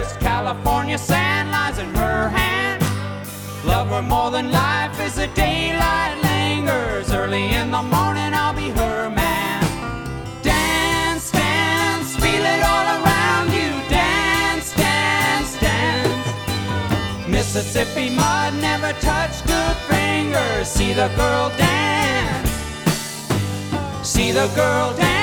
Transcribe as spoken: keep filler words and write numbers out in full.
fingers. California sand lies in her hand. Love her more than life as the daylight lingers. Early in the morning I'll be her man. Dance, dance, feel it all around you. Dance, dance, dance. Mississippi mud never touched good fingers. See the girl dance. See the girl dance.